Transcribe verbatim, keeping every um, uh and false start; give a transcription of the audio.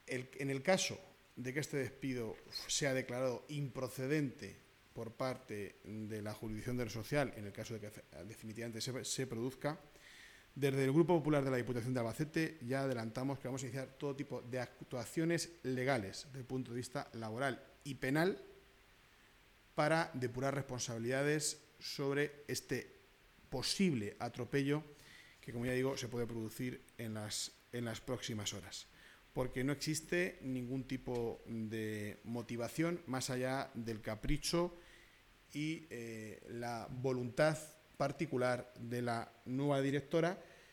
el, en el caso de que este despido sea declarado improcedente por parte de la jurisdicción de lo social, en el caso de que definitivamente se, se produzca, desde el Grupo Popular de la Diputación de Albacete ya adelantamos que vamos a iniciar todo tipo de actuaciones legales desde el punto de vista laboral y penal para depurar responsabilidades sobre este posible atropello que, como ya digo, se puede producir en las, en las próximas horas, porque no existe ningún tipo de motivación más allá del capricho y eh, la voluntad particular de la nueva directora,